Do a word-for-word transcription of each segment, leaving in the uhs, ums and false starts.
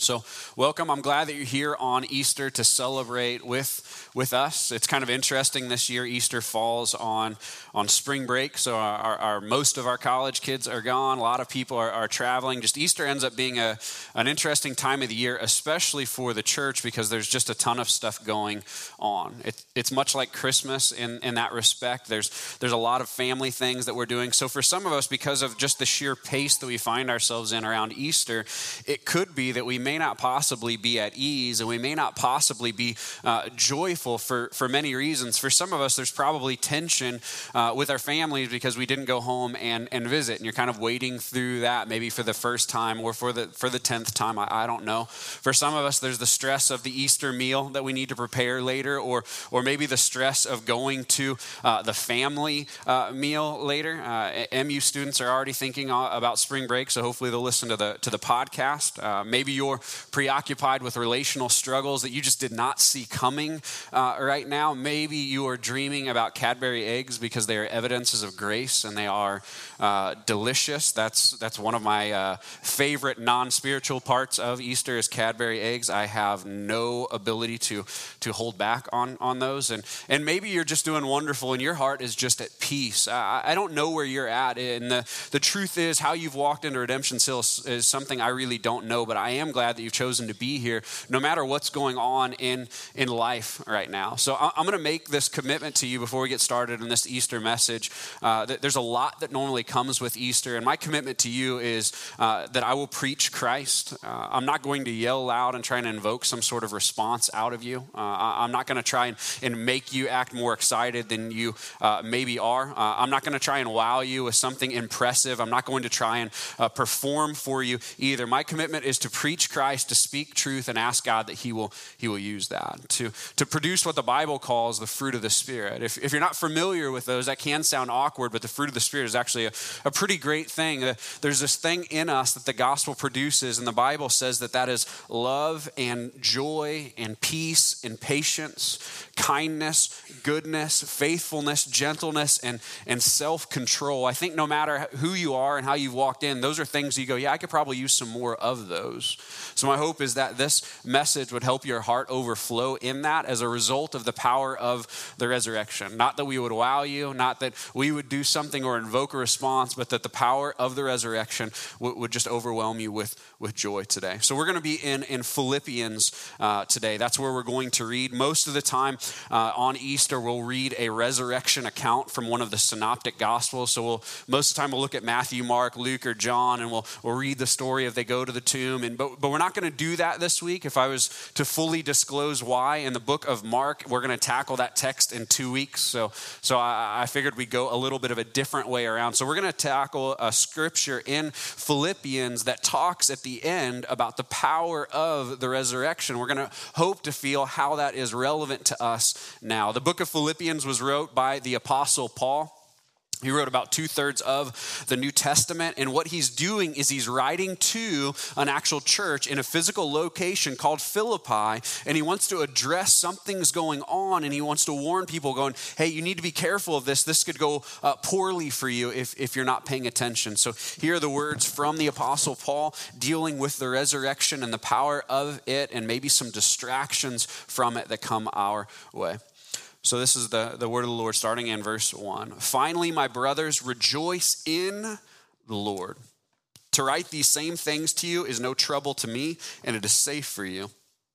So welcome. I'm glad that you're here on Easter to celebrate with with us. It's kind of interesting this year. Easter falls on on spring break, so our, our, our most of our college kids are gone. A lot of people are, are traveling. Just Easter ends up being a an interesting time of the year, especially for the church, because there's just a ton of stuff going on. It, it's much like Christmas in, in that respect. There's there's a lot of family things that we're doing. So for some of us, because of just the sheer pace that we find ourselves in around Easter, it could be that we may not possibly be at ease, and we may not possibly be uh, joyful for, for many reasons. For some of us, there's probably tension uh, with our families because we didn't go home and, and visit, and you're kind of waiting through that maybe for the first time or for the for the tenth time, I, I don't know. For some of us, there's the stress of the Easter meal that we need to prepare later, or or maybe the stress of going to uh, the family uh, meal later. Uh, M U students are already thinking about spring break, so hopefully they'll listen to the to the podcast. Uh, maybe you're preoccupied with relational struggles that you just did not see coming uh, right now. Maybe you are dreaming about Cadbury eggs because they are evidences of grace and they are uh, delicious. That's that's one of my uh, favorite non-spiritual parts of Easter is Cadbury eggs. I have no ability to to hold back on on those. And and maybe you're just doing wonderful and your heart is just at peace. I, I don't know where you're at, and the the truth is how you've walked into Redemption Hill is, is something I really don't know. But I am glad that you've chosen to be here, no matter what's going on in in life right now. So I'm going to make this commitment to you before we get started in this Easter message. Uh, that there's a lot that normally comes with Easter, and my commitment to you is uh, that I will preach Christ. Uh, I'm not going to yell loud and try and invoke some sort of response out of you. Uh, I'm not going to try and, and make you act more excited than you uh, maybe are. Uh, I'm not going to try and wow you with something impressive. I'm not going to try and uh, perform for you either. My commitment is to preach Christ, to speak truth, and ask God that he will he will use that to, to produce what the Bible calls the fruit of the Spirit. If, if you're not familiar with those, that can sound awkward, but the fruit of the Spirit is actually a, a pretty great thing. Uh, there's this thing in us that the gospel produces, and the Bible says that that is love and joy and peace and patience, kindness, goodness, faithfulness, gentleness, and, and self-control. I think no matter who you are and how you've walked in, those are things you go, yeah, I could probably use some more of those. So my hope is that this message would help your heart overflow in that as a result of the power of the resurrection. Not that we would wow you, not that we would do something or invoke a response, but that the power of the resurrection w- would just overwhelm you with, with joy today. So we're going to be in, in Philippians uh, today. That's where we're going to read. Most of the time uh, on Easter, we'll read a resurrection account from one of the synoptic gospels. So we'll, most of the time we'll look at Matthew, Mark, Luke, or John, and we'll, we'll read the story of they go to the tomb. And but, but we're not going to do that this week. If I was to fully disclose why, in the book of Mark, we're going to tackle that text in two weeks. So, so I, I figured we'd go a little bit of a different way around. So we're going to tackle a scripture in Philippians that talks at the end about the power of the resurrection. We're going to hope to feel how that is relevant to us now. The book of Philippians was wrote by the Apostle Paul. He wrote about two-thirds of the New Testament, and what he's doing is he's writing to an actual church in a physical location called Philippi, and he wants to address something's going on, and he wants to warn people going, hey, you need to be careful of this. This could go uh, poorly for you if, if you're not paying attention. So here are the words from the Apostle Paul dealing with the resurrection and the power of it, and maybe some distractions from it that come our way. So this is the, the word of the Lord starting in verse one. Finally, my brothers, rejoice in the Lord. To write these same things to you is no trouble to me, and it is safe for you.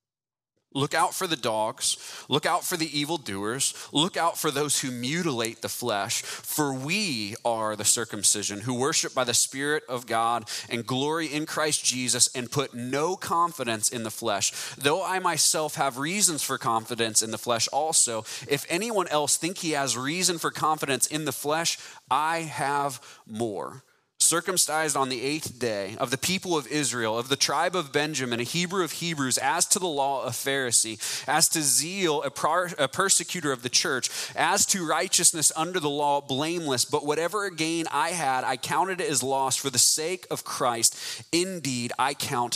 Look out for the dogs. Look out for the evildoers. Look out for those who mutilate the flesh. For we are the circumcision who worship by the Spirit of God and glory in Christ Jesus and put no confidence in the flesh. Though I myself have reasons for confidence in the flesh also, if anyone else think he has reason for confidence in the flesh, I have more. Circumcised on the eighth day, of the people of Israel, of the tribe of Benjamin, a Hebrew of Hebrews, as to the law, a Pharisee, as to zeal, a, par- a persecutor of the church, as to righteousness under the law, blameless. But whatever gain I had, I counted it as loss for the sake of Christ. Indeed, I count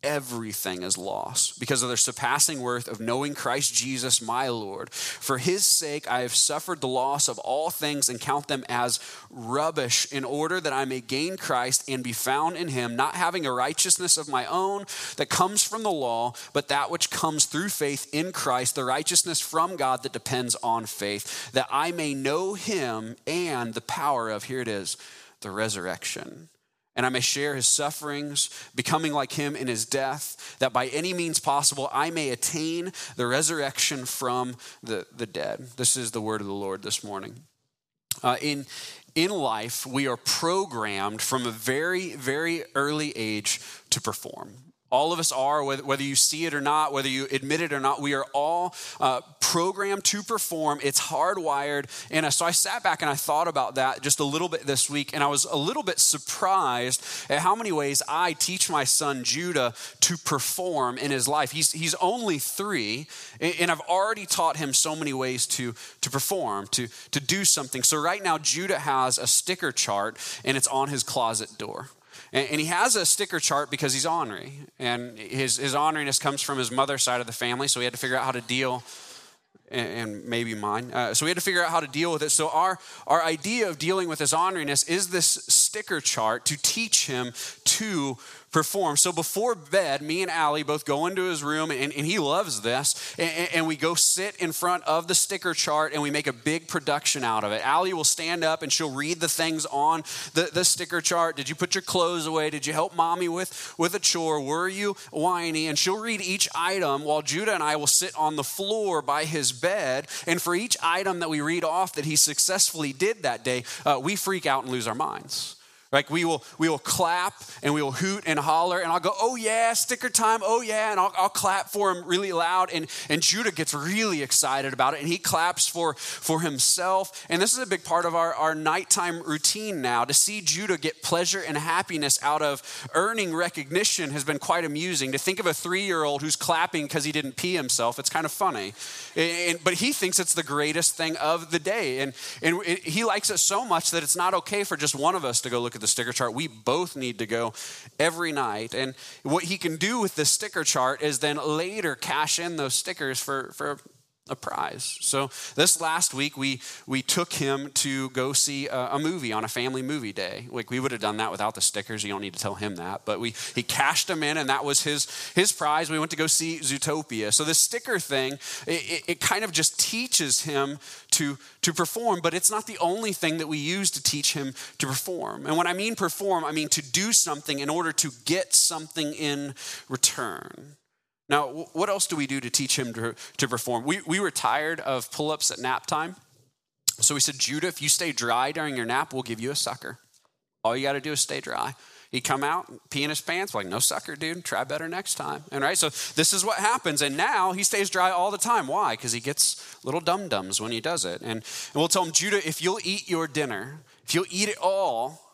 everything is lost because of the surpassing worth of knowing Christ Jesus, my Lord. For his sake, I have suffered the loss of all things and count them as rubbish in order that I may gain Christ and be found in him, not having a righteousness of my own that comes from the law, but that which comes through faith in Christ, the righteousness from God that depends on faith, that I may know him and the power of, here it is, the resurrection. And I may share his sufferings, becoming like him in his death, that by any means possible I may attain the resurrection from the, the dead. This is the word of the Lord this morning. Uh, in, in life, we are programmed from a very, very early age to perform. All of us are, whether you see it or not, whether you admit it or not, we are all uh, programmed to perform. It's hardwired in us. So I sat back and I thought about that just a little bit this week, and I was a little bit surprised at how many ways I teach my son Judah to perform in his life. He's he's only three, and I've already taught him so many ways to, to perform, to, to do something. So right now, Judah has a sticker chart, and it's on his closet door. And he has a sticker chart because he's ornery. And his, his orneriness comes from his mother's side of the family, so he had to figure out how to deal, and, and maybe mine. Uh, so we had to figure out how to deal with it. So our, our idea of dealing with his orneriness is this sticker chart to teach him to perform. So before bed, me and Allie both go into his room, and, and he loves this, and, and we go sit in front of the sticker chart, and we make a big production out of it. Allie will stand up, and she'll read the things on the, the sticker chart. Did you put your clothes away? Did you help mommy with, with a chore? Were you whiny? And she'll read each item while Judah and I will sit on the floor by his bed, and for each item that we read off that he successfully did that day, uh, we freak out and lose our minds. Like we will we will clap and we will hoot and holler, and I'll go, oh yeah, sticker time, oh yeah, and I'll, I'll clap for him really loud, and, and Judah gets really excited about it, and he claps for, for himself. And this is a big part of our, our nighttime routine now. To see Judah get pleasure and happiness out of earning recognition has been quite amusing. To think of a three-year-old who's clapping because he didn't pee himself, it's kind of funny. And, but he thinks it's the greatest thing of the day, and, and it, he likes it so much that it's not okay for just one of us to go look at the sticker chart. We both need to go every night. And what he can do with the sticker chart is then later cash in those stickers for, for a prize. So this last week, we we took him to go see a, a movie on a family movie day. Like we would have done that without the stickers. You don't need to tell him that. But we he cashed them in, and that was his his prize. We went to go see Zootopia. So this sticker thing, it, it, it kind of just teaches him to, to perform, but it's not the only thing that we use to teach him to perform. And when I mean perform, I mean to do something in order to get something in return. Now, what else do we do to teach him to, to perform? We, we were tired of pull-ups at nap time. So we said, Judah, if you stay dry during your nap, we'll give you a sucker. All you got to do is stay dry. He'd come out, pee in his pants, like, no sucker, dude. Try better next time. And right, so this is what happens. And now he stays dry all the time. Why? Because he gets little dum-dums when he does it. And, and we'll tell him, Judah, if you'll eat your dinner, if you'll eat it all,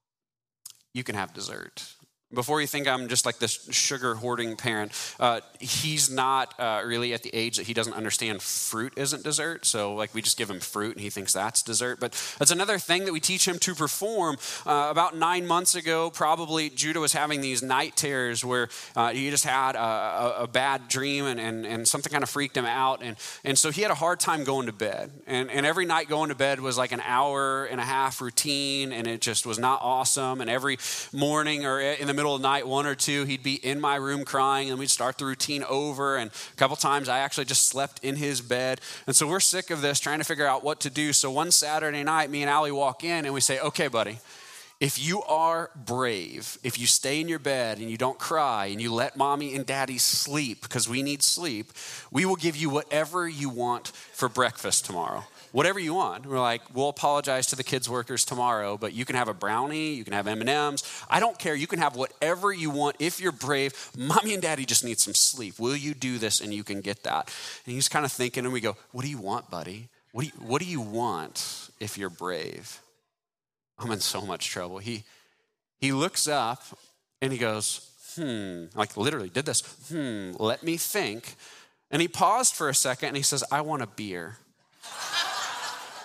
you can have dessert. Before you think I'm just like this sugar hoarding parent, uh, he's not uh, really at the age that he doesn't understand fruit isn't dessert. So like we just give him fruit and he thinks that's dessert. But that's another thing that we teach him to perform. Uh, about nine months ago, probably Judah was having these night terrors where uh, he just had a, a, a bad dream and, and, and something kind of freaked him out. And, and so he had a hard time going to bed. And, and every night going to bed was like an hour and a half routine, and it just was not awesome. And every morning or in the middle of the night, one or two, he'd be in my room crying, and we'd start the routine over. And a couple times I actually just slept in his bed. And so we're sick of this, trying to figure out what to do. So one Saturday night, me and Allie walk in and we say, okay, buddy, if you are brave, if you stay in your bed and you don't cry and you let mommy and daddy sleep, because we need sleep, we will give you whatever you want for breakfast tomorrow. Whatever you want. We're like, we'll apologize to the kids' workers tomorrow, but you can have a brownie, you can have M and M's. I don't care. You can have whatever you want if you're brave. Mommy and daddy just need some sleep. Will you do this? And you can get that. And he's kind of thinking, and we go, what do you want, buddy? What do you, what do you want if you're brave? I'm in so much trouble. He, he looks up and he goes, hmm, like literally did this. Hmm, let me think. And he paused for a second and he says, I want a beer.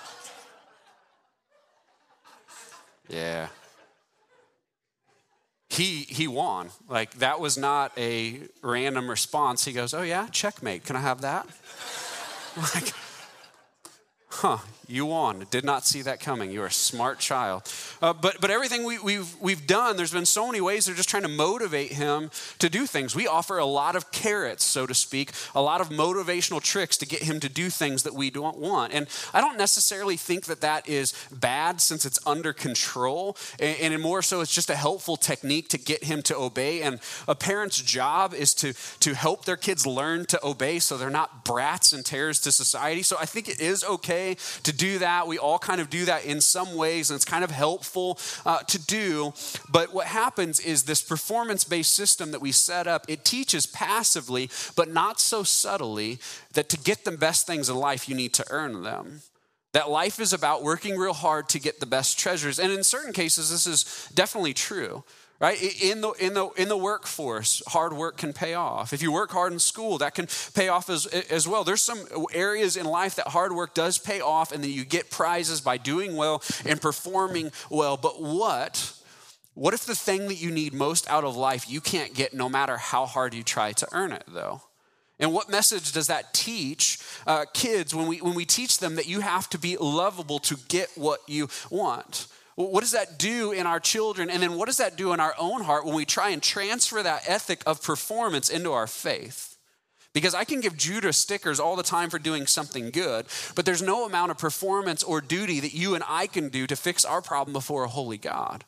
Yeah. he he won. Like, that was not a random response. He goes, oh yeah, checkmate. Can I have that? Like, huh, you won. Did not see that coming. You're a smart child. Uh, but but everything we, we've we've done, there's been so many ways they're just trying to motivate him to do things. We offer a lot of carrots, so to speak, a lot of motivational tricks to get him to do things that we don't want. And I don't necessarily think that that is bad since it's under control. And, and more so, it's just a helpful technique to get him to obey. And a parent's job is to, to help their kids learn to obey so they're not brats and terrors to society. So I think it is okay to do that. We all kind of do that in some ways, and it's kind of helpful uh, to do. But what happens is this performance-based system that we set up, it teaches passively, but not so subtly, that to get the best things in life, you need to earn them. That life is about working real hard to get the best treasures. And in certain cases, this is definitely true. Right? In the in the in the workforce, hard work can pay off. If you work hard in school, that can pay off as as well. There's some areas in life that hard work does pay off, and then you get prizes by doing well and performing well. But what what if the thing that you need most out of life you can't get no matter how hard you try to earn it, though? And what message does that teach uh, kids when we when we teach them that you have to be lovable to get what you want? What does that do in our children? And then what does that do in our own heart when we try and transfer that ethic of performance into our faith? Because I can give Judah stickers all the time for doing something good, but there's no amount of performance or duty that you and I can do to fix our problem before a holy God.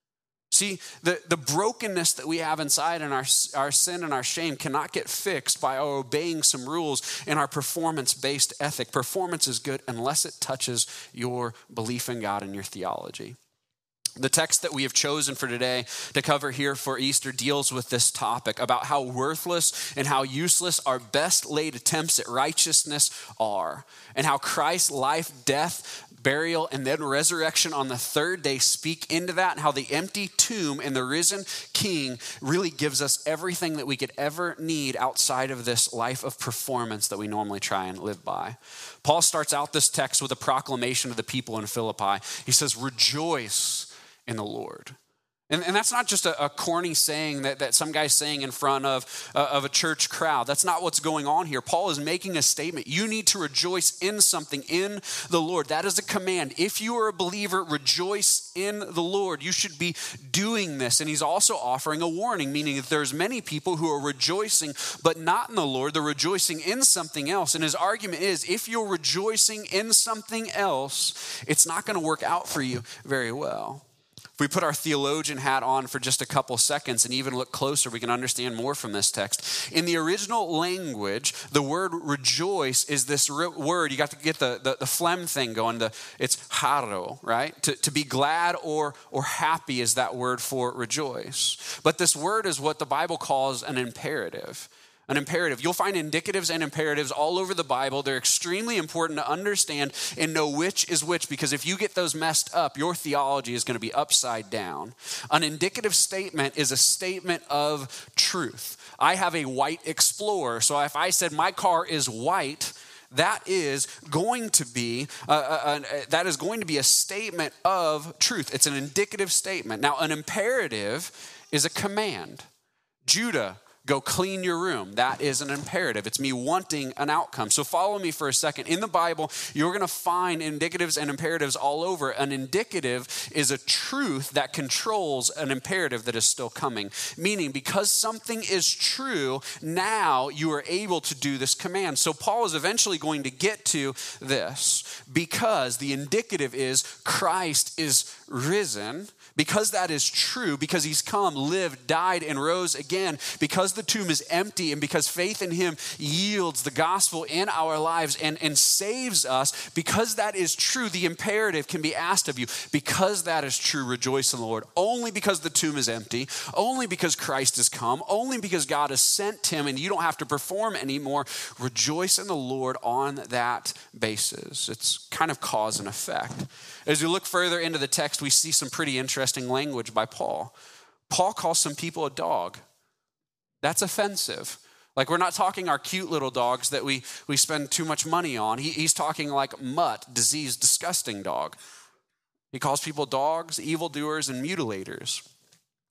See, the, the brokenness that we have inside and our, our sin and our shame cannot get fixed by our obeying some rules in our performance-based ethic. Performance is good unless it touches your belief in God and your theology. The text that we have chosen for today to cover here for Easter deals with this topic about how worthless and how useless our best laid attempts at righteousness are, and how Christ's life, death, burial, and then resurrection on the third day speak into that, and how the empty tomb and the risen King really gives us everything that we could ever need outside of this life of performance that we normally try and live by. Paul starts out this text with a proclamation to the people in Philippi. He says, rejoice in the Lord. And, and that's not just a, a corny saying that, that some guy's saying in front of, uh, of a church crowd. That's not what's going on here. Paul is making a statement. You need to rejoice in something, in the Lord. That is a command. If you are a believer, rejoice in the Lord. You should be doing this. And he's also offering a warning, meaning that there's many people who are rejoicing, but not in the Lord. They're rejoicing in something else. And his argument is, if you're rejoicing in something else, it's not going to work out for you very well. If we put our theologian hat on for just a couple seconds and even look closer, we can understand more from this text. In the original language, the word rejoice is this word, you got to get the, the, the phlegm thing going, the, it's haro, right? To, to be glad or, or happy is that word for rejoice. But this word is what the Bible calls an imperative. An imperative. You'll find indicatives and imperatives all over the Bible. They're extremely important to understand and know which is which, because if you get those messed up, your theology is going to be upside down. An indicative statement is a statement of truth. I have a white Explorer, so if I said my car is white, that is going to be uh, uh, uh, that is going to be a statement of truth. It's an indicative statement. Now, an imperative is a command. Judah, go clean your room. That is an imperative. It's me wanting an outcome. So follow me for a second. In the Bible, you're going to find indicatives and imperatives all over. An indicative is a truth that controls an imperative that is still coming. Meaning, because something is true, now you are able to do this command. So Paul is eventually going to get to this, because the indicative is Christ is risen. Because that is true, because he's come, lived, died, and rose again, because the tomb is empty, and because faith in him yields the gospel in our lives and, and saves us, because that is true, the imperative can be asked of you. Because that is true, rejoice in the Lord. Only because the tomb is empty, only because Christ has come, only because God has sent him and you don't have to perform anymore, rejoice in the Lord on that basis. It's kind of cause and effect. As we look further into the text, we see some pretty interesting language by Paul. Paul calls some people a dog. That's offensive. Like, we're not talking our cute little dogs that we, we spend too much money on. He, he's talking like mutt, diseased, disgusting dog. He calls people dogs, evildoers, and mutilators.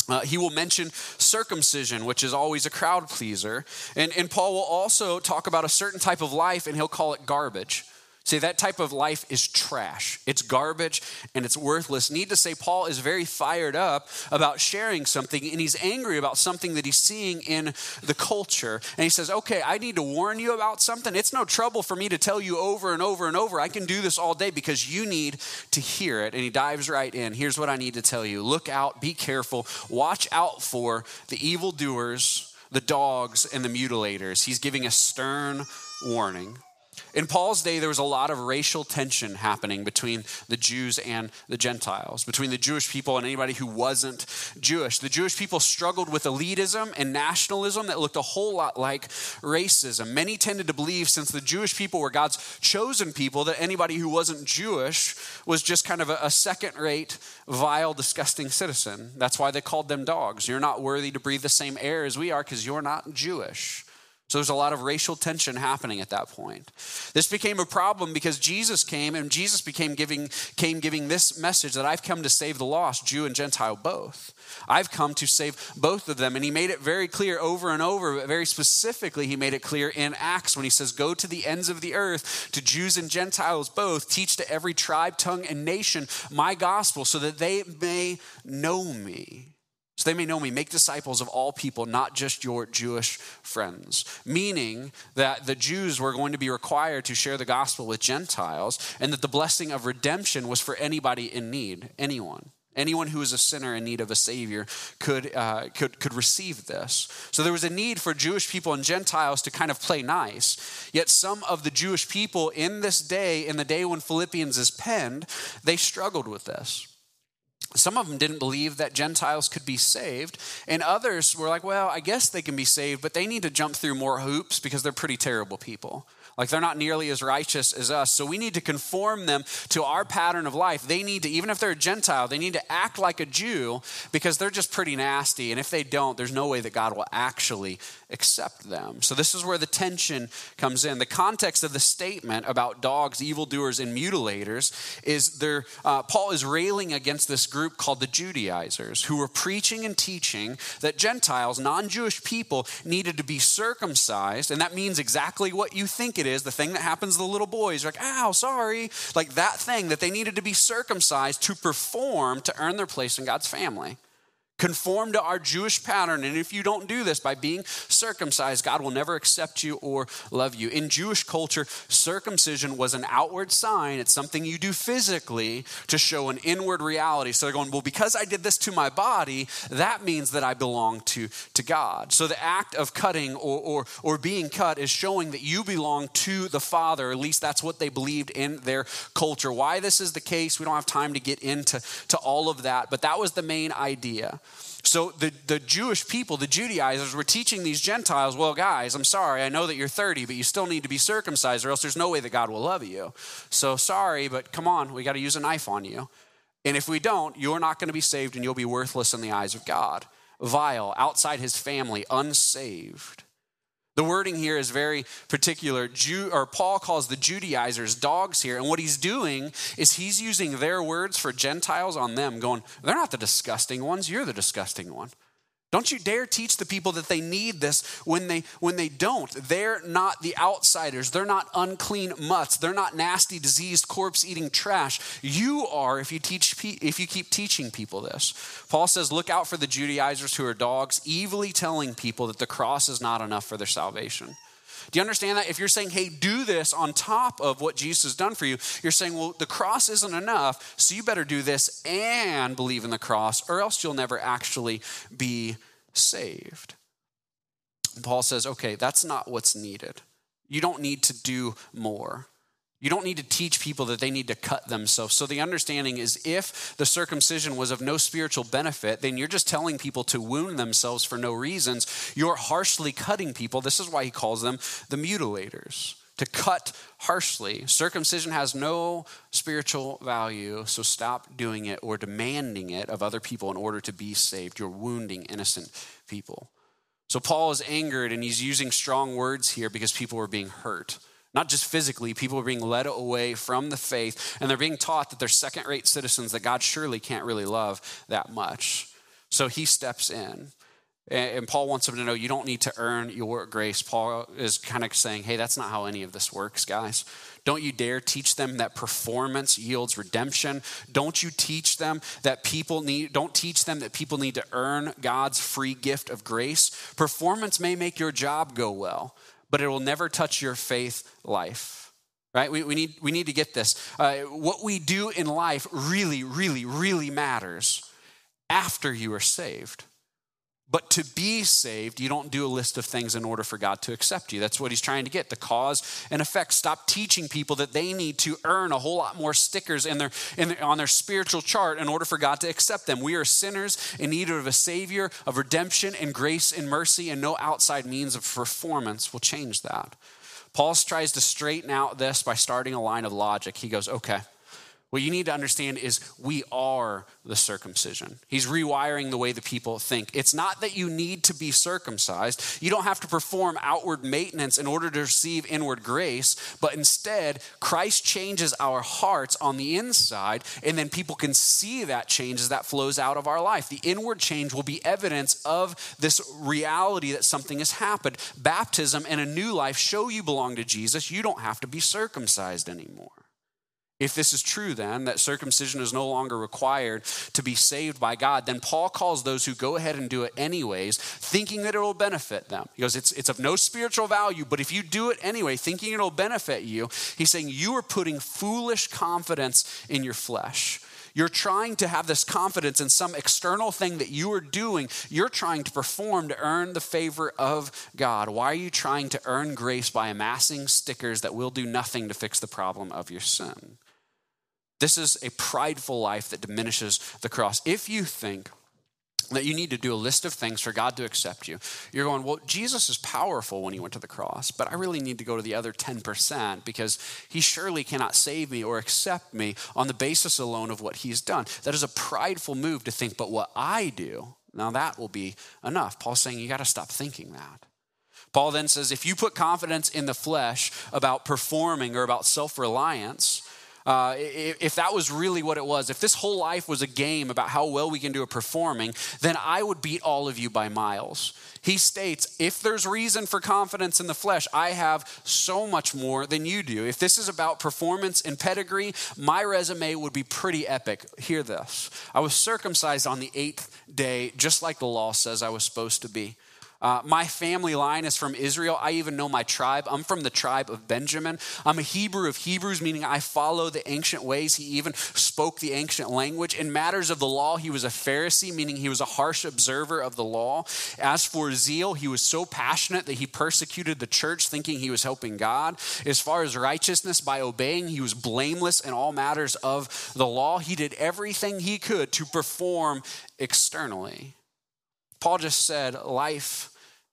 Uh, he will mention circumcision, which is always a crowd pleaser. And, and Paul will also talk about a certain type of life, and he'll call it garbage. See, that type of life is trash. It's garbage and it's worthless. Need to say, Paul is very fired up about sharing something, and he's angry about something that he's seeing in the culture. And he says, okay, I need to warn you about something. It's no trouble for me to tell you over and over and over. I can do this all day because you need to hear it. And he dives right in. Here's what I need to tell you. Look out, be careful, watch out for the evildoers, the dogs, and the mutilators. He's giving a stern warning. In Paul's day, there was a lot of racial tension happening between the Jews and the Gentiles, between the Jewish people and anybody who wasn't Jewish. The Jewish people struggled with elitism and nationalism that looked a whole lot like racism. Many tended to believe, since the Jewish people were God's chosen people, that anybody who wasn't Jewish was just kind of a, a second-rate, vile, disgusting citizen. That's why they called them dogs. You're not worthy to breathe the same air as we are because you're not Jewish. So there's a lot of racial tension happening at that point. This became a problem because Jesus came, and Jesus became giving, came giving this message that I've come to save the lost, Jew and Gentile both. I've come to save both of them. And he made it very clear over and over, but very specifically, he made it clear in Acts when he says, go to the ends of the earth, to Jews and Gentiles both, teach to every tribe, tongue, and nation my gospel so that they may know me. So they may know me, make disciples of all people, not just your Jewish friends. Meaning that the Jews were going to be required to share the gospel with Gentiles, and that the blessing of redemption was for anybody in need, anyone. Anyone who is a sinner in need of a Savior could, uh, could, could receive this. So there was a need for Jewish people and Gentiles to kind of play nice. Yet some of the Jewish people in this day, in the day when Philippians is penned, they struggled with this. Some of them didn't believe that Gentiles could be saved, and others were like, well, I guess they can be saved, but they need to jump through more hoops because they're pretty terrible people. Like, they're not nearly as righteous as us, so we need to conform them to our pattern of life. They need to, even if they're a Gentile, they need to act like a Jew because they're just pretty nasty, and if they don't, there's no way that God will actually accept them. So this is where the tension comes in. The context of the statement about dogs, evildoers, and mutilators is there. Uh, Paul is railing against this group called the Judaizers, who were preaching and teaching that Gentiles, non-Jewish people, needed to be circumcised, and that means exactly what you think it is, the thing that happens to the little boys. You're like, ow, sorry. Like that thing, that they needed to be circumcised to perform to earn their place in God's family. Conform to our Jewish pattern, and if you don't do this by being circumcised, God will never accept you or love you. In Jewish culture, circumcision was an outward sign. It's something you do physically to show an inward reality. So they're going, well, because I did this to my body, that means that I belong to, to God. So the act of cutting or, or, or being cut is showing that you belong to the Father. At least that's what they believed in their culture. Why this is the case, we don't have time to get into to all of that, but that was the main idea. So the, the Jewish people, the Judaizers, were teaching these Gentiles, well, guys, I'm sorry, I know that you're thirty, but you still need to be circumcised or else there's no way that God will love you. So sorry, but come on, we got to use a knife on you. And if we don't, you're not going to be saved and you'll be worthless in the eyes of God. Vile, outside his family, unsaved. The wording here is very particular. Jew, or Paul calls the Judaizers dogs here. And what he's doing is he's using their words for Gentiles on them, going, they're not the disgusting ones, you're the disgusting one. Don't you dare teach the people that they need this when they when they don't. They're not the outsiders. They're not unclean mutts. They're not nasty, diseased, corpse-eating trash. You are if you teach if you keep teaching people this. Paul says, look out for the Judaizers who are dogs, evilly telling people that the cross is not enough for their salvation. Do you understand that? If you're saying, hey, do this on top of what Jesus has done for you, you're saying, well, the cross isn't enough, so you better do this and believe in the cross, or else you'll never actually be saved. And Paul says, okay, that's not what's needed. You don't need to do more. You don't need to teach people that they need to cut themselves. So the understanding is if the circumcision was of no spiritual benefit, then you're just telling people to wound themselves for no reasons. You're harshly cutting people. This is why he calls them the mutilators, to cut harshly. Circumcision has no spiritual value, so stop doing it or demanding it of other people in order to be saved. You're wounding innocent people. So Paul is angered and he's using strong words here because people were being hurt. Not just physically, people are being led away from the faith, and they're being taught that they're second-rate citizens that God surely can't really love that much. So he steps in. And Paul wants them to know you don't need to earn your grace. Paul is kind of saying, hey, that's not how any of this works, guys. Don't you dare teach them that performance yields redemption. Don't you teach them that people need, don't teach them that people need to earn God's free gift of grace. Performance may make your job go well, but it will never touch your faith life. Right? We, we need, we need to get this. Uh, what we do in life really, really, really matters after you are saved. But to be saved, you don't do a list of things in order for God to accept you. That's what he's trying to get, the cause and effect. Stop teaching people that they need to earn a whole lot more stickers in their, in their, on their spiritual chart in order for God to accept them. We are sinners in need of a Savior, of redemption and grace and mercy, and no outside means of performance will change that. Paul tries to straighten out this by starting a line of logic. He goes, okay, what you need to understand is we are the circumcision. He's rewiring the way the people think. It's not that you need to be circumcised. You don't have to perform outward maintenance in order to receive inward grace, but instead, Christ changes our hearts on the inside, and then people can see that change as that flows out of our life. The inward change will be evidence of this reality that something has happened. Baptism and a new life show you belong to Jesus. You don't have to be circumcised anymore. If this is true then, that circumcision is no longer required to be saved by God, then Paul calls those who go ahead and do it anyways, thinking that it will benefit them. He goes, it's, it's of no spiritual value, but if you do it anyway, thinking it will benefit you, he's saying you are putting foolish confidence in your flesh. You're trying to have this confidence in some external thing that you are doing. You're trying to perform to earn the favor of God. Why are you trying to earn grace by amassing stickers that will do nothing to fix the problem of your sin? This is a prideful life that diminishes the cross. If you think that you need to do a list of things for God to accept you, you're going, well, Jesus is powerful when he went to the cross, but I really need to go to the other ten percent because he surely cannot save me or accept me on the basis alone of what he's done. That is a prideful move to think, but what I do, now that will be enough. Paul's saying you got to stop thinking that. Paul then says, if you put confidence in the flesh about performing or about self-reliance, Uh, if, if that was really what it was, if this whole life was a game about how well we can do at performing, then I would beat all of you by miles. He states, if there's reason for confidence in the flesh, I have so much more than you do. If this is about performance and pedigree, my resume would be pretty epic. Hear this. I was circumcised on the eighth day, just like the law says I was supposed to be. Uh, my family line is from Israel. I even know my tribe. I'm from the tribe of Benjamin. I'm a Hebrew of Hebrews, meaning I follow the ancient ways. He even spoke the ancient language. In matters of the law, he was a Pharisee, meaning he was a harsh observer of the law. As for zeal, he was so passionate that he persecuted the church, thinking he was helping God. As far as righteousness, by obeying, he was blameless in all matters of the law. He did everything he could to perform externally. Paul just said, life,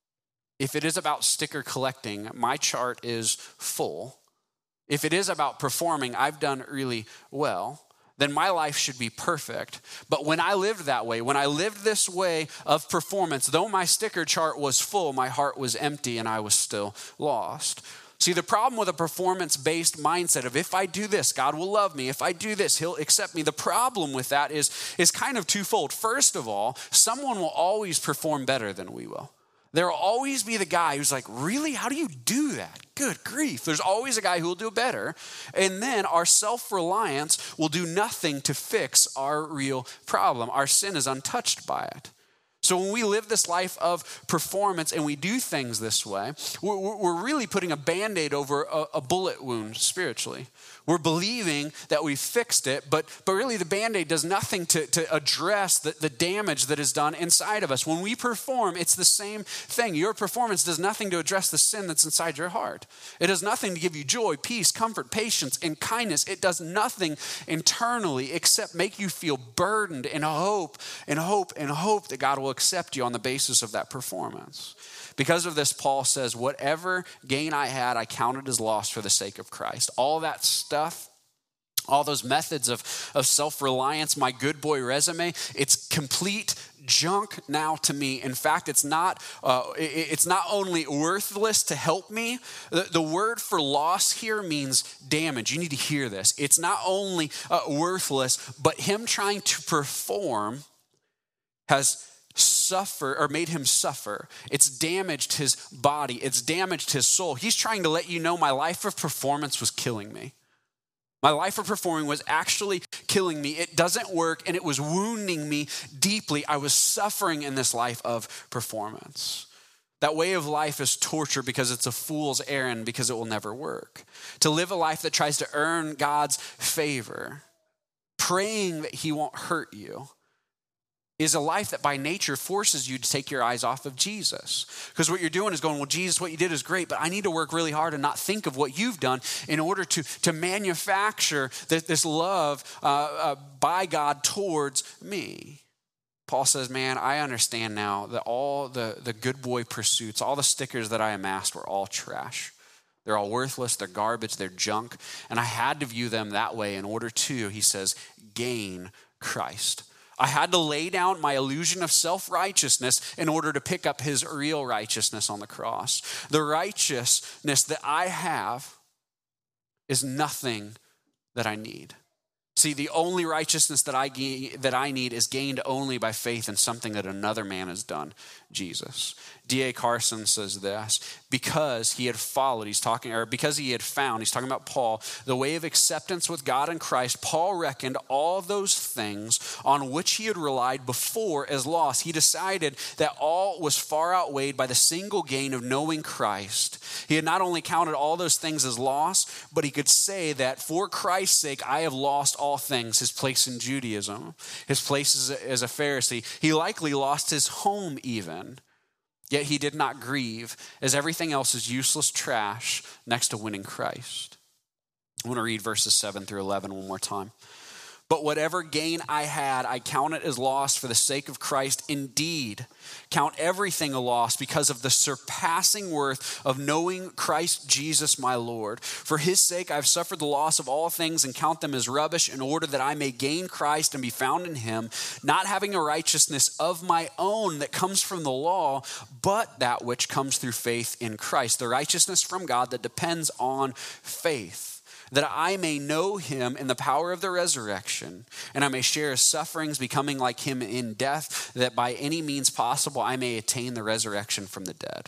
if it is about sticker collecting, my chart is full. If it is about performing, I've done really well. Then my life should be perfect. But when I lived that way, when I lived this way of performance, though my sticker chart was full, my heart was empty and I was still lost. See, the problem with a performance-based mindset of if I do this, God will love me. If I do this, he'll accept me. The problem with that is, is kind of twofold. First of all, someone will always perform better than we will. There will always be the guy who's like, really? How do you do that? Good grief. There's always a guy who will do better. And then our self-reliance will do nothing to fix our real problem. Our sin is untouched by it. So when we live this life of performance and we do things this way, we're, we're really putting a Band-Aid over a, a bullet wound spiritually. We're believing that we fixed it, but, but really the Band-Aid does nothing to, to address the, the damage that is done inside of us. When we perform, it's the same thing. Your performance does nothing to address the sin that's inside your heart. It does nothing to give you joy, peace, comfort, patience, and kindness. It does nothing internally except make you feel burdened and hope and hope and hope that God will accept you on the basis of that performance. Because of this, Paul says, whatever gain I had, I counted as loss for the sake of Christ. All that stuff, all those methods of, of self-reliance, my good boy resume, it's complete junk now to me. In fact, it's not uh, it, it's not only worthless to help me. The, the word for loss here means damage. You need to hear this. It's not only uh, worthless, but him trying to perform has suffer or made him suffer. It's damaged his body. It's damaged his soul. He's trying to let you know my life of performance was killing me. My life of performing was actually killing me. It doesn't work, and it was wounding me deeply. I was suffering in this life of performance. That way of life is torture because it's a fool's errand, because it will never work. To live a life that tries to earn God's favor, praying that he won't hurt you, is a life that by nature forces you to take your eyes off of Jesus. Because what you're doing is going, well, Jesus, what you did is great, but I need to work really hard and not think of what you've done in order to, to manufacture this, this love uh, uh, by God towards me. Paul says, man, I understand now that all the, the good boy pursuits, all the stickers that I amassed were all trash. They're all worthless, they're garbage, they're junk. And I had to view them that way in order to, he says, gain Christ. I had to lay down my illusion of self-righteousness in order to pick up his real righteousness on the cross. The righteousness that I have is nothing that I need. See, the only righteousness that I gain, that I need is gained only by faith in something that another man has done, Jesus. D A Carson says this, because he had followed, he's talking, or because he had found, he's talking about Paul, the way of acceptance with God in Christ, Paul reckoned all those things on which he had relied before as loss. He decided that all was far outweighed by the single gain of knowing Christ. He had not only counted all those things as loss, but he could say that for Christ's sake, I have lost all things, his place in Judaism, his place as a, as a Pharisee. He likely lost his home even. Yet he did not grieve, as everything else is useless trash next to winning Christ. I want to read verses seven through eleven one more time. But whatever gain I had, I count it as loss for the sake of Christ. Indeed, count everything a loss because of the surpassing worth of knowing Christ Jesus my Lord. For his sake I've suffered the loss of all things and count them as rubbish in order that I may gain Christ and be found in him, not having a righteousness of my own that comes from the law, but that which comes through faith in Christ, the righteousness from God that depends on faith, that I may know him in the power of the resurrection, and I may share his sufferings, becoming like him in death, that by any means possible I may attain the resurrection from the dead.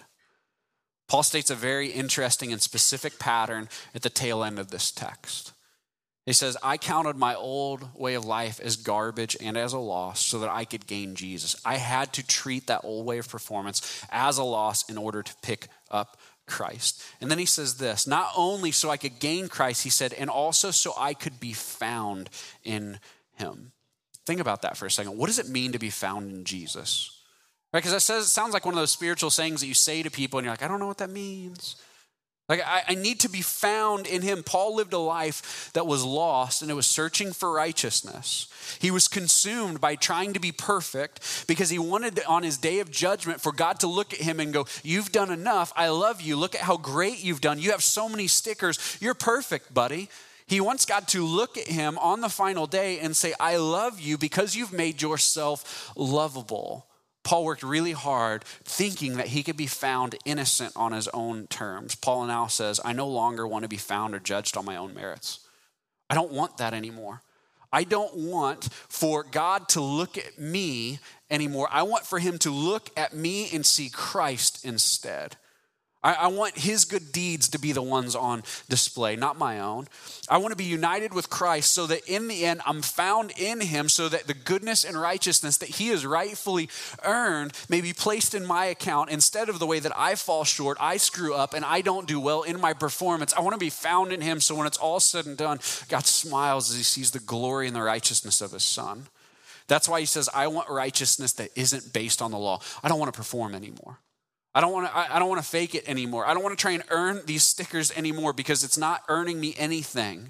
Paul states a very interesting and specific pattern at the tail end of this text. He says, I counted my old way of life as garbage and as a loss so that I could gain Jesus. I had to treat that old way of performance as a loss in order to pick up Christ. And then he says this, not only so I could gain Christ, he said, and also so I could be found in him. Think about that for a second. What does it mean to be found in Jesus? Right? Because it says, it sounds like one of those spiritual sayings that you say to people and you're like, I don't know what that means. Like, I, I need to be found in him. Paul lived a life that was lost, and it was searching for righteousness. He was consumed by trying to be perfect because he wanted on his day of judgment for God to look at him and go, you've done enough. I love you. Look at how great you've done. You have so many stickers. You're perfect, buddy. He wants God to look at him on the final day and say, I love you because you've made yourself lovable. Paul worked really hard thinking that he could be found innocent on his own terms. Paul now says, I no longer want to be found or judged on my own merits. I don't want that anymore. I don't want for God to look at me anymore. I want for him to look at me and see Christ instead. I, I want his good deeds to be the ones on display, not my own. I want to be united with Christ so that in the end I'm found in him so that the goodness and righteousness that he has rightfully earned may be placed in my account instead of the way that I fall short, I screw up, and I don't do well in my performance. I want to be found in him so when it's all said and done, God smiles as he sees the glory and the righteousness of his son. That's why he says, I want righteousness that isn't based on the law. I don't want to perform anymore. I don't want to I don't want to fake it anymore. I don't want to try and earn these stickers anymore because it's not earning me anything.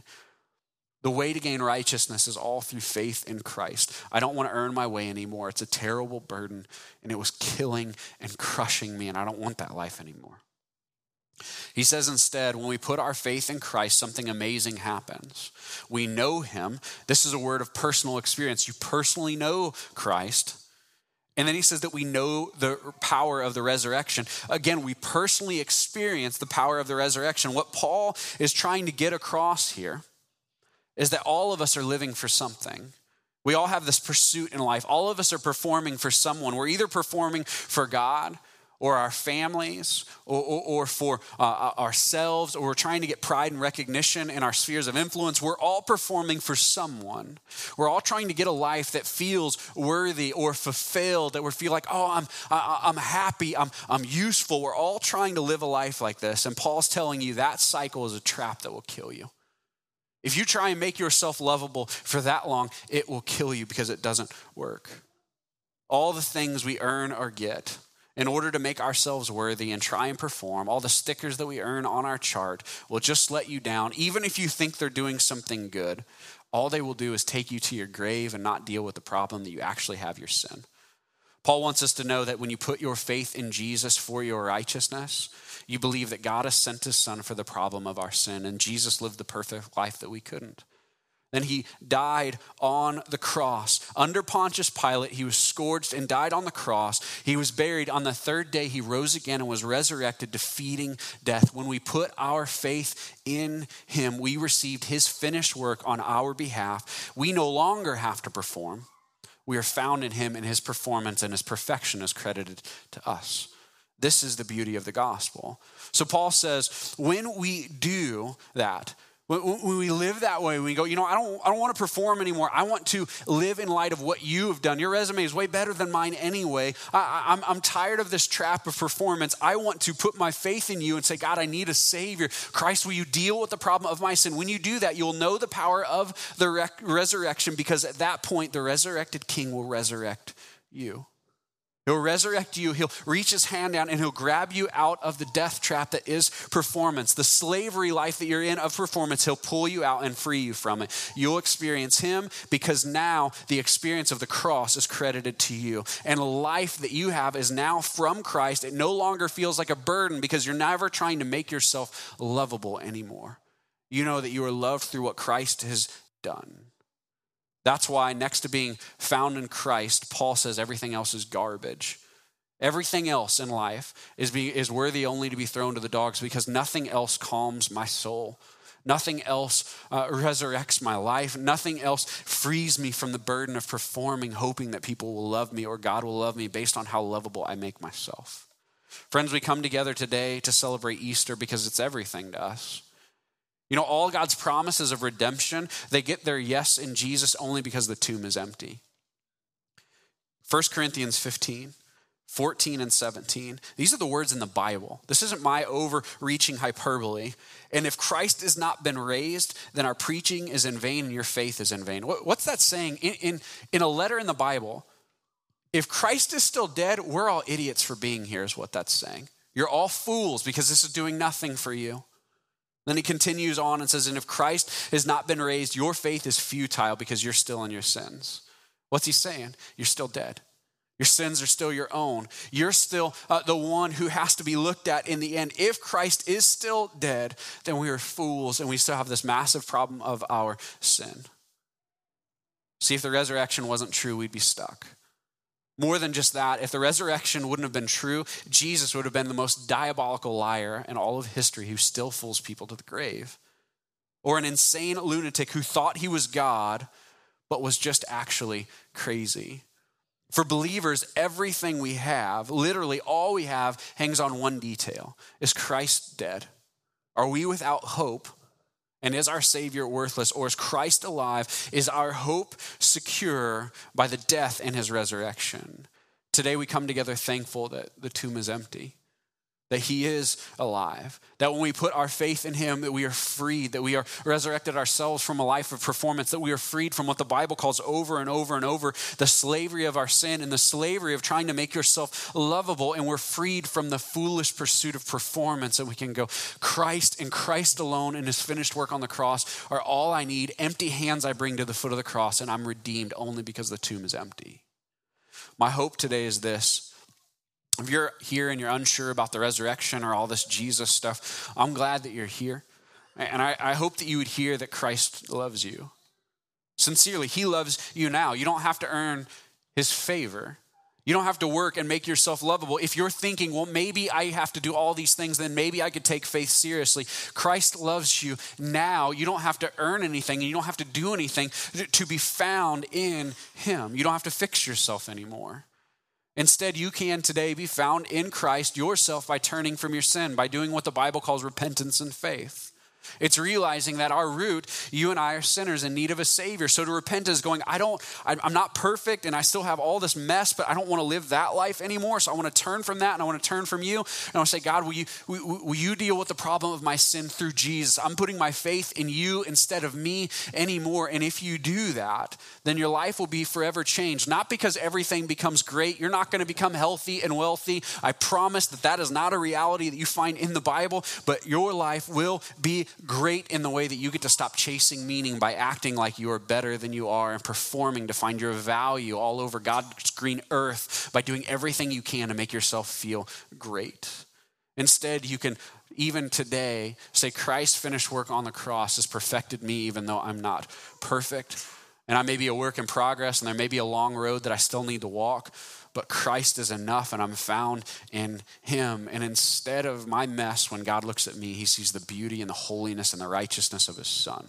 The way to gain righteousness is all through faith in Christ. I don't want to earn my way anymore. It's a terrible burden, and it was killing and crushing me, and I don't want that life anymore. He says instead, when we put our faith in Christ, something amazing happens. We know him. This is a word of personal experience. You personally know Christ. And then he says that we know the power of the resurrection. Again, we personally experience the power of the resurrection. What Paul is trying to get across here is that all of us are living for something. We all have this pursuit in life. All of us are performing for someone. We're either performing for God or our families or, or, or for uh, ourselves, or we're trying to get pride and recognition in our spheres of influence. We're all performing for someone. We're all trying to get a life that feels worthy or fulfilled, that we feel like, oh, I'm, I, I'm happy, I'm, I'm useful. We're all trying to live a life like this. And Paul's telling you that cycle is a trap that will kill you. If you try and make yourself lovable for that long, it will kill you because it doesn't work. All the things we earn or get in order to make ourselves worthy and try and perform, all the stickers that we earn on our chart will just let you down. Even if you think they're doing something good, all they will do is take you to your grave and not deal with the problem that you actually have, your sin. Paul wants us to know that when you put your faith in Jesus for your righteousness, you believe that God has sent his son for the problem of our sin, and Jesus lived the perfect life that we couldn't. Then he died on the cross. Under Pontius Pilate, he was scourged and died on the cross. He was buried. On the third day, he rose again and was resurrected, defeating death. When we put our faith in him, we received his finished work on our behalf. We no longer have to perform. We are found in him, and his performance and his perfection is credited to us. This is the beauty of the gospel. So Paul says, when we do that, when we live that way, we go, you know, I don't, I don't want to perform anymore. I want to live in light of what you have done. Your resume is way better than mine anyway. I, I'm, I'm tired of this trap of performance. I want to put my faith in you and say, God, I need a savior. Christ, will you deal with the problem of my sin? When you do that, you'll know the power of the rec- resurrection, because at that point, the resurrected king will resurrect you. He'll resurrect you. He'll reach his hand down and he'll grab you out of the death trap that is performance. The slavery life that you're in of performance, he'll pull you out and free you from it. You'll experience him because now the experience of the cross is credited to you. And a life that you have is now from Christ. It no longer feels like a burden because you're never trying to make yourself lovable anymore. You know that you are loved through what Christ has done. That's why next to being found in Christ, Paul says everything else is garbage. Everything else in life is, be, is worthy only to be thrown to the dogs, because nothing else calms my soul. Nothing else uh, resurrects my life. Nothing else frees me from the burden of performing, hoping that people will love me or God will love me based on how lovable I make myself. Friends, we come together today to celebrate Easter because it's everything to us. You know, all God's promises of redemption, they get their yes in Jesus only because the tomb is empty. First Corinthians fifteen, fourteen and seventeen. These are the words in the Bible. This isn't my overreaching hyperbole. And if Christ has not been raised, then our preaching is in vain and your faith is in vain. What's that saying? In, in, in a letter in the Bible, if Christ is still dead, we're all idiots for being here, is what that's saying. You're all fools because this is doing nothing for you. Then he continues on and says, and if Christ has not been raised, your faith is futile because you're still in your sins. What's he saying? You're still dead. Your sins are still your own. You're still uh, the one who has to be looked at in the end. If Christ is still dead, then we are fools and we still have this massive problem of our sin. See, if the resurrection wasn't true, we'd be stuck. More than just that, if the resurrection wouldn't have been true, Jesus would have been the most diabolical liar in all of history who still fools people to the grave. Or an insane lunatic who thought he was God, but was just actually crazy. For believers, everything we have, literally all we have, hangs on one detail. Is Christ dead? Are we without hope? And is our Savior worthless, or is Christ alive? Is our hope secure by the death and his resurrection? Today we come together thankful that the tomb is empty, that he is alive, that when we put our faith in him, that we are freed, that we are resurrected ourselves from a life of performance, that we are freed from what the Bible calls over and over and over, the slavery of our sin and the slavery of trying to make yourself lovable, and we're freed from the foolish pursuit of performance, and we can go, Christ and Christ alone and his finished work on the cross are all I need. Empty hands I bring to the foot of the cross, and I'm redeemed only because the tomb is empty. My hope today is this. If you're here and you're unsure about the resurrection or all this Jesus stuff, I'm glad that you're here. And I, I hope that you would hear that Christ loves you. Sincerely, he loves you now. You don't have to earn his favor. You don't have to work and make yourself lovable. If you're thinking, well, maybe I have to do all these things, then maybe I could take faith seriously. Christ loves you now. You don't have to earn anything, and you don't have to do anything to be found in him. You don't have to fix yourself anymore. Instead, you can today be found in Christ yourself by turning from your sin, by doing what the Bible calls repentance and faith. It's realizing that our root, you and I are sinners in need of a Savior. So to repent is going, I don't, I'm not perfect and I still have all this mess, but I don't want to live that life anymore. So I want to turn from that and I want to turn from you. And I want to say, God, will you, will, will you deal with the problem of my sin through Jesus? I'm putting my faith in you instead of me anymore. And if you do that, then your life will be forever changed. Not because everything becomes great. You're not going to become healthy and wealthy. I promise that that is not a reality that you find in the Bible, but your life will be great in the way that you get to stop chasing meaning by acting like you are better than you are and performing to find your value all over God's green earth by doing everything you can to make yourself feel great. Instead, you can even today say Christ's finished work on the cross has perfected me even though I'm not perfect. And I may be a work in progress and there may be a long road that I still need to walk. But Christ is enough and I'm found in him. And instead of my mess, when God looks at me, he sees the beauty and the holiness and the righteousness of his son.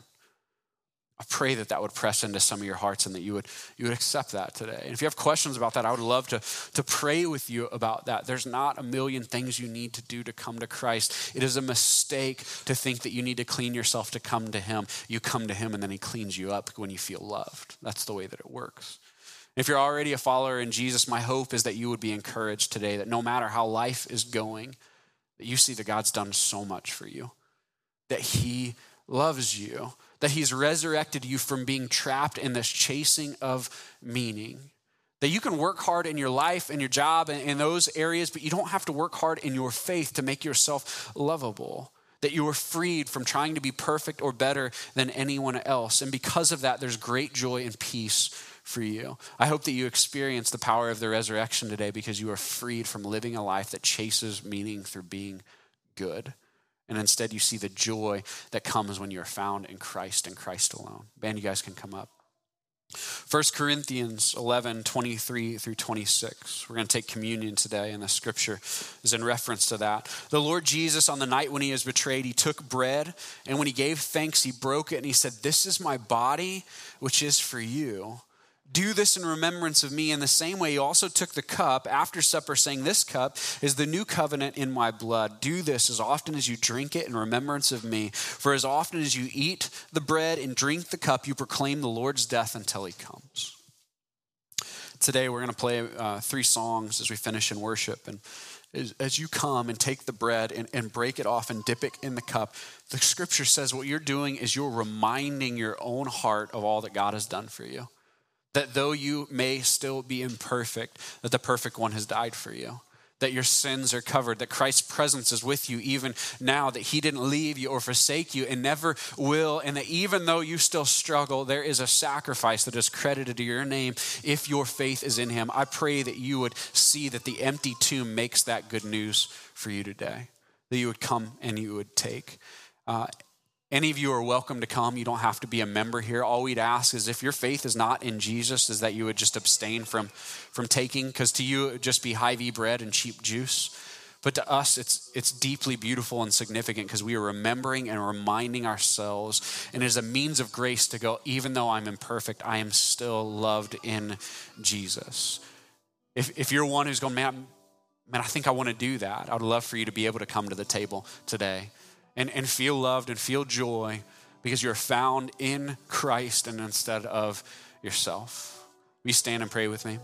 I pray that that would press into some of your hearts and that you would you would accept that today. And if you have questions about that, I would love to, to pray with you about that. There's not a million things you need to do to come to Christ. It is a mistake to think that you need to clean yourself to come to him. You come to him and then he cleans you up when you feel loved. That's the way that it works. If you're already a follower in Jesus, my hope is that you would be encouraged today, that no matter how life is going, that you see that God's done so much for you, that he loves you, that he's resurrected you from being trapped in this chasing of meaning, that you can work hard in your life and your job and in those areas, but you don't have to work hard in your faith to make yourself lovable, that you are freed from trying to be perfect or better than anyone else. And because of that, there's great joy and peace for you. I hope that you experience the power of the resurrection today because you are freed from living a life that chases meaning through being good. And instead you see the joy that comes when you're found in Christ and Christ alone. Band, you guys can come up. First Corinthians eleven, twenty-three through twenty-six. We're going to take communion today, and the scripture is in reference to that. The Lord Jesus, on the night when he was betrayed, he took bread, and when he gave thanks, he broke it, and he said, "This is my body, which is for you. Do this in remembrance of me." In the same way, he also took the cup after supper, saying, "This cup is the new covenant in my blood. Do this as often as you drink it in remembrance of me. For as often as you eat the bread and drink the cup, you proclaim the Lord's death until he comes." Today, we're going to play uh, three songs as we finish in worship. And as, as you come and take the bread and, and break it off and dip it in the cup, the scripture says what you're doing is you're reminding your own heart of all that God has done for you. That though you may still be imperfect, that the perfect one has died for you. That your sins are covered, that Christ's presence is with you even now, that he didn't leave you or forsake you and never will. And that even though you still struggle, there is a sacrifice that is credited to your name if your faith is in him. I pray that you would see that the empty tomb makes that good news for you today. That you would come and you would take. Uh, Any of you are welcome to come. You don't have to be a member here. All we'd ask is if your faith is not in Jesus, is that you would just abstain from, from taking, because to you it would just be Hy-Vee bread and cheap juice. But to us, it's it's deeply beautiful and significant because we are remembering and reminding ourselves, and it is a means of grace to go, even though I'm imperfect, I am still loved in Jesus. If if you're one who's going, man, man, I think I want to do that, I would love for you to be able to come to the table today. And, and feel loved and feel joy because you're found in Christ and instead of yourself. Will you stand and pray with me?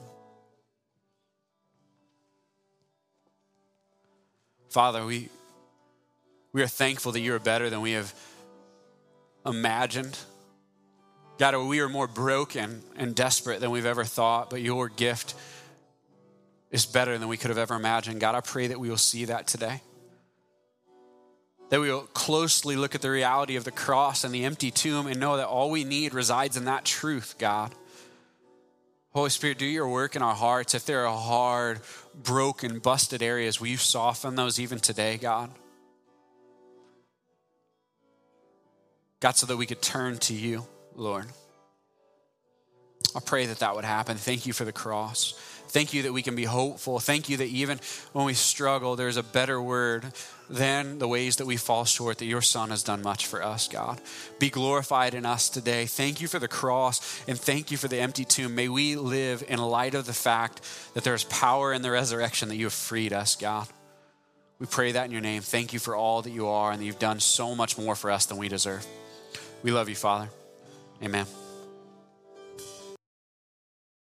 Father, we, we are thankful that you are better than we have imagined. God, we are more broken and desperate than we've ever thought, but your gift is better than we could have ever imagined. God, I pray that we will see that today. That we will closely look at the reality of the cross and the empty tomb and know that all we need resides in that truth, God. Holy Spirit, do your work in our hearts. If there are hard, broken, busted areas, will you soften those even today, God? God, so that we could turn to you, Lord. I pray that that would happen. Thank you for the cross. Thank you that we can be hopeful. Thank you that even when we struggle, there's a better word than the ways that we fall short, that your Son has done much for us, God. Be glorified in us today. Thank you for the cross, and thank you for the empty tomb. May we live in light of the fact that there's power in the resurrection, that you have freed us, God. We pray that in your name. Thank you for all that you are, and that you've done so much more for us than we deserve. We love you, Father. Amen.